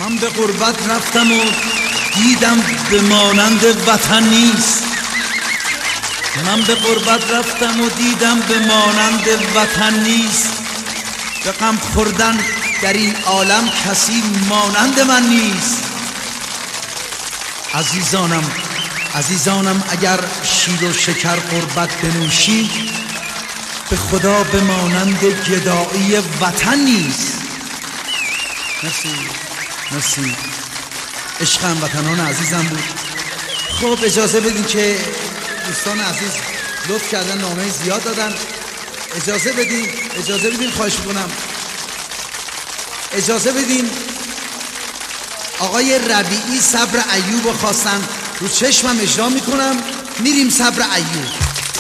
من به غربت رفتم و دیدم به مانند وطن نیست. من به غربت رفتم و دیدم به مانند وطن نیست. به غم خوردن در این عالم کسی مانند من نیست. عزیزانم اگر شیر و شکر غربت بنوشی، به خدا به مانند گدایی وطن نیست. مرسی. عشقم وطنان عزیزم بود. خب اجازه بدین که دوستان عزیز لطف کردن نامه زیاد دادن. اجازه بدین خواهش میکنم. اجازه بدین آقای ربیعی صبر ایوب رو خواستن، رو چشمم اجرا میکنم. میریم صبر ایوب.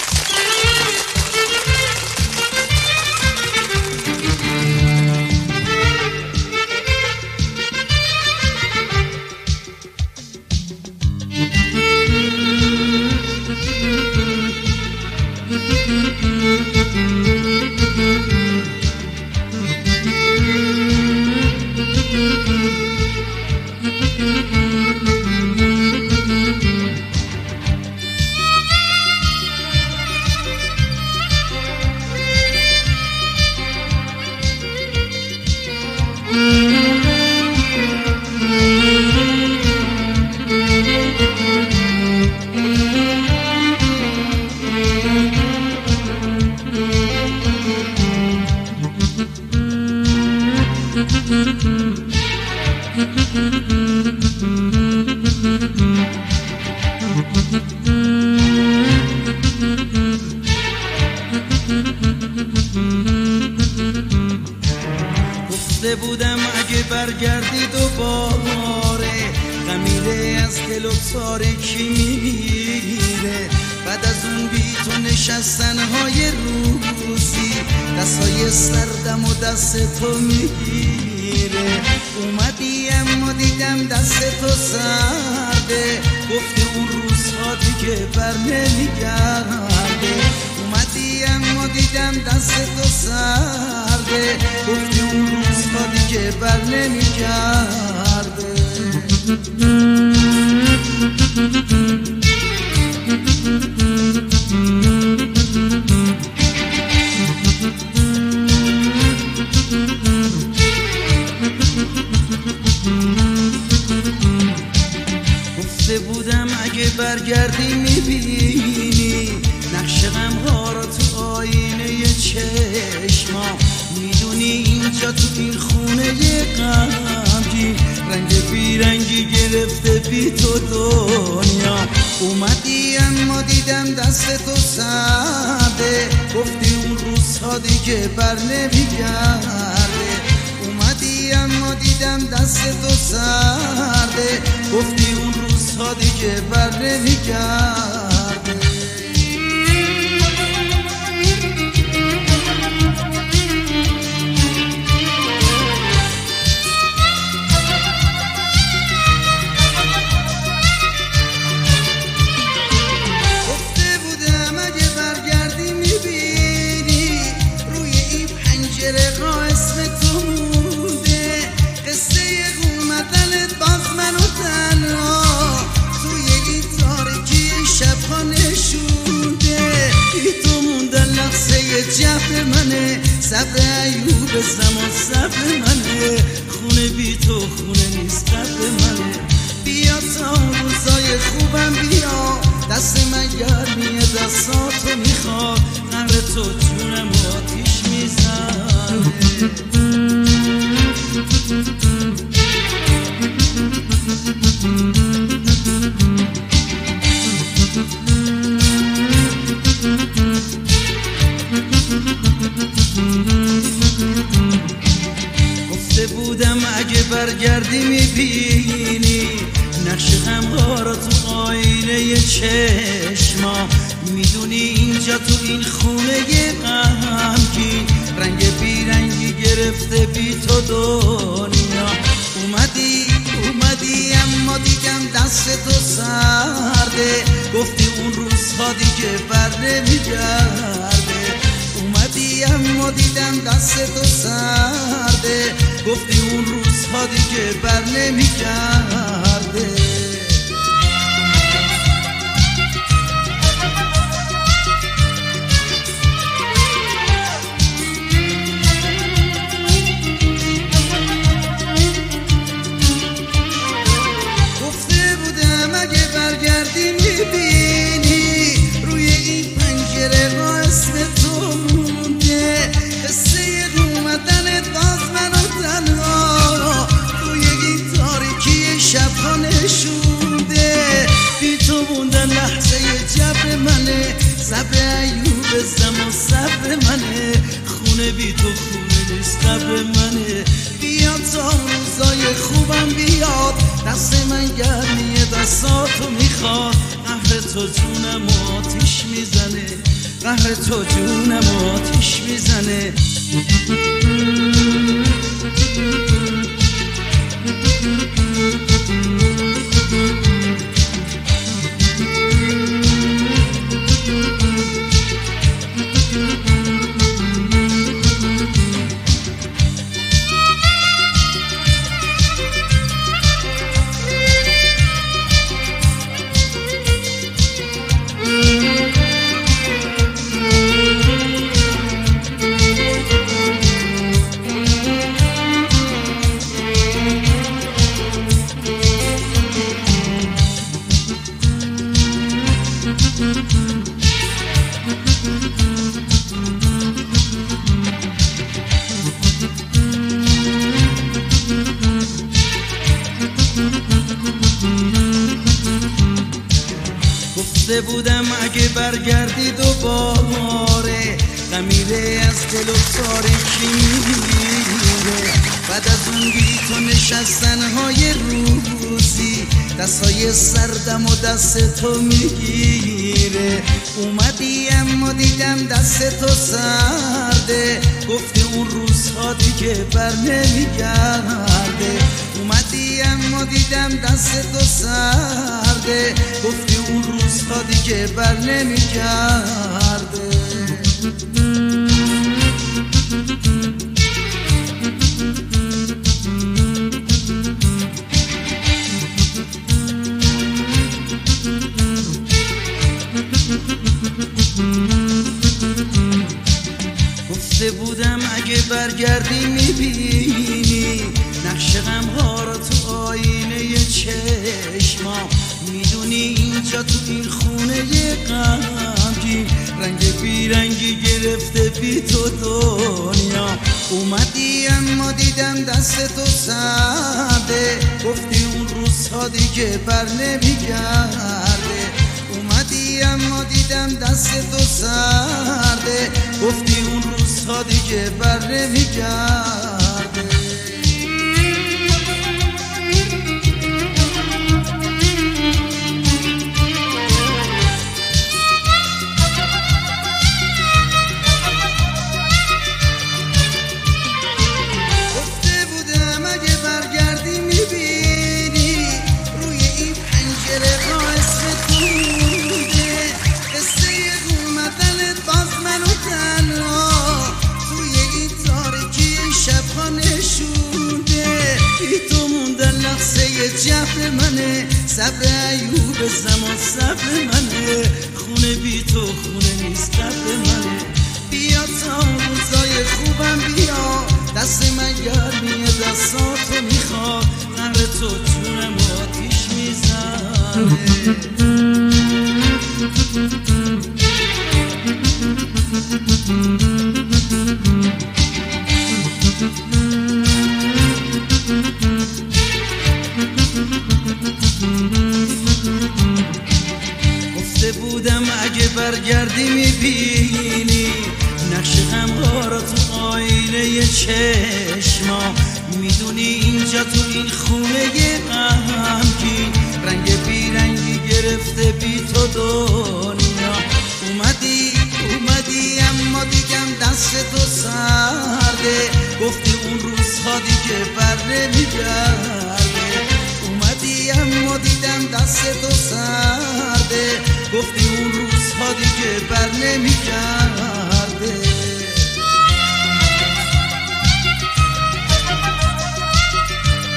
گفته بودم اگه برگردی دوباره، غمیده از دل و تاریکی میمیره. بعد از اون بی تو نشستنهای روزی، دستای سردم و دست تو میگیره. اومدی اما دیدم دست تو سرده، گفتی اون روزها دیگه بر نمیگرده. اومدی اما دیدم دست تو سرده، گفتی اون روزها دیگه بر نمیگرده. گفته بودم اگه برگردی میبینی نقش غمها را تو آینه چشما. میدونی اینجا تو این خونه غمگین، رنگ بیرنگی گرفته بی تو دنیا. اومدی اما دیدم دست تو سرده، گفتی اون روزها دیگه بر نمیگرده. اومدی اما دیدم دست تو سرده، گفتی اون روزها دیگه بر نمیگرده. جبر منه صبر ایوب زمان، صبر منه خونه بی تو خونه نیست قبر منه. بیا تا روزای خوبم بیا، دست من گرمیه دستاتو میخواد، قهر تو جونم آتیش میزنه. گفته بودم اگه برگردی میبینی نقش غمها را تو آینه چشما. میدونی اینجا تو این خونه غمگین، رنگ بیرنگی گرفته بی تو دنیا. اومدی اما دیدم دست تو سرده، گفتی اون روزها دیگه بر نمیگرده. اومدی اما دیدم دست تو سرده، گفتی اون روزها روزها دیگه بر نمیگرده. گفته بودم اگه برگردی میبینی روی این پنجره ما اسم تو مونده، قصه اومدن باز منو تنها توی این تاریکی شبها نشونده. بی تو موندن لحظه جبر منه، صبر ایوب زمان صبر منه، خونه بی تو خونه نیست قبر منه. بیاد تا روزای خوبم بیاد، دست من گرمیه دستاتو میخواد. قهر تو جونم آتیش میزنه، قهر تو جونم آتیش میزنه. گفته بودم اگه برگردی دوباره، غمیره از دل و تاریکی میره. بعد از اون بی تو نشستنهای روزی، دستای سردم و دست تو میگیره. اومدی اما دیدم دست تو سرده، گفتی اون روزها دیگه بر نمیگرده. اومدی اما دیدم دست تو سرده، گفتی اون روزها دیگه بر نمیگرده. گفته بودم اگه برگردی میبینی نقش غمها رو تو آینه چشما. میدونی اینجا تو این خونه غمگین، رنگ بیرنگی گرفته بی تو دنیا. اومدی اما دیدم دست تو سرده، گفتی اون روزها دیگه بر نمیگرده. اومدی اما دیدم دست تو سرده، گفتی اون روزها دیگه بر نمیگرده. گفته بودم اگه برگردی میبینی روی این پنجره ها اسم تو مونده، قصه اومدن باز منو تنها توی این تاریکی شبها نشونده. بی تو موندن لحظه جبر منه، صبر ایوب زمان صبر منه، خونه بی تو خونه نیست قبر منه. بیا تا روزای خوبم بیا، دست من گرمیه دستاتو میخواد. قهر تو جونم آتیش میزنه. گفته بودم اگه برگردی میبینی نقش غمها رو تو آینه چشما. میدونی اینجا تو این خونه غمگین، رنگ بیرنگی گرفته بی تو دنیا. اومدی اما دیدم دست تو سرده، گفتی اون روزها دیگه بر نمیگرده. اومدی اما دیدم دست تو سرده، گفتی اون روزها دیگه بر نمیگرده.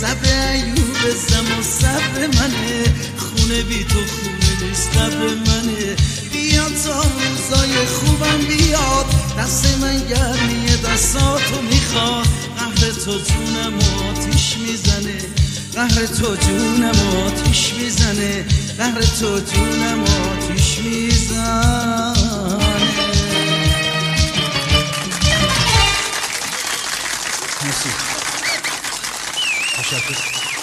صبر ایوب زمان صبر منه خونه بی تو خونه نیست قبر منه بیاد تا روزای خوبم بیاد دست من گرمیه دستاتو میخواد قهر تو جونم آتیش میزنه قهر تو جونم آتیش میزنه قهر تو جونم آتیش میزنه مرسی تشکر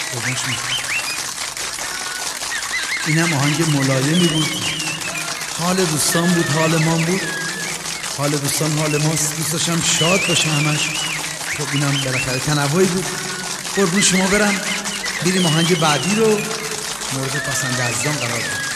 این هم آهنگ ملایمی بود حال دوستان بود حال ما بود حال دوستان حال ماست دوست داشتم شاد باشه همش خب اینم بالاخره تنوعی بود قربون شما برم بریم آهنگ بعدی رو مورد پسند عزیزان قرار بدیم